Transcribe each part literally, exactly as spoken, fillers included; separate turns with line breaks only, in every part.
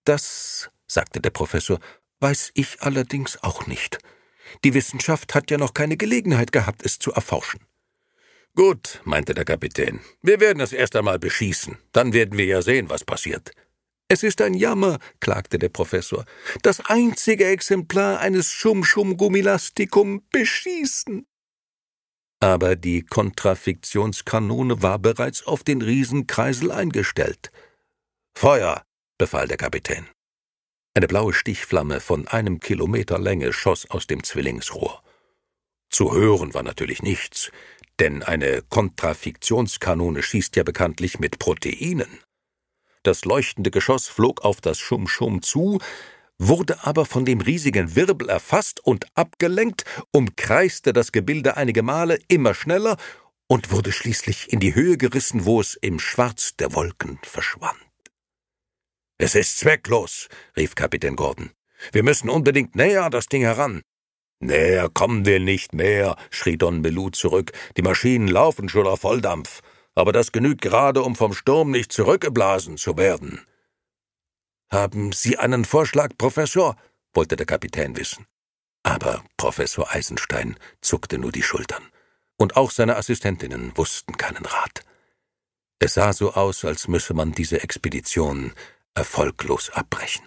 »Das«, sagte der Professor, »weiß ich allerdings auch nicht. Die Wissenschaft hat ja noch keine Gelegenheit gehabt, es zu erforschen.«
»Gut«, meinte der Kapitän, »wir werden es erst einmal beschießen. Dann werden wir ja sehen, was passiert.«
»Es ist ein Jammer«, klagte der Professor, »das einzige Exemplar eines Schum-Schum-Gummilasticum beschießen.« Aber die Kontrafiktionskanone war bereits auf den Riesenkreisel eingestellt.
»Feuer«, befahl der Kapitän.
Eine blaue Stichflamme von einem Kilometer Länge schoss aus dem Zwillingsrohr.
Zu hören war natürlich nichts, denn eine Kontrafiktionskanone schießt ja bekanntlich mit Proteinen.
Das leuchtende Geschoss flog auf das Schum-Schum zu, wurde aber von dem riesigen Wirbel erfasst und abgelenkt, umkreiste das Gebilde einige Male immer schneller und wurde schließlich in die Höhe gerissen, wo es im Schwarz der Wolken verschwand.
»Es ist zwecklos«, rief Kapitän Gordon. »Wir müssen unbedingt näher an das Ding heran.«
»Näher kommen wir nicht mehr«, schrie Don Bellew zurück. »Die Maschinen laufen schon auf Volldampf. Aber das genügt gerade, um vom Sturm nicht zurückgeblasen zu werden.« »Haben Sie einen Vorschlag, Professor?« wollte der Kapitän wissen. Aber Professor Eisenstein zuckte nur die Schultern. Und auch seine Assistentinnen wussten keinen Rat. Es sah so aus, als müsse man diese Expedition erfolglos abbrechen.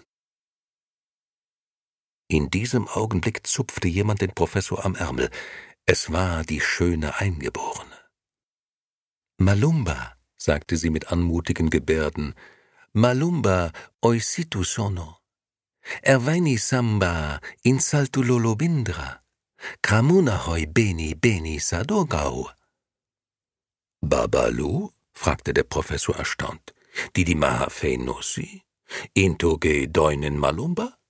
In diesem Augenblick zupfte jemand den Professor am Ärmel. Es war die schöne Eingeborene. »Malumba«, sagte sie mit anmutigen Gebärden, »Malumba oisitu sono. Ervaini samba in saltulolobindra. Kramuna hoi beni beni sadogau.« »Babalu?« fragte der Professor erstaunt. »Didi maha fei nosi? Into ge deunen Malumba?«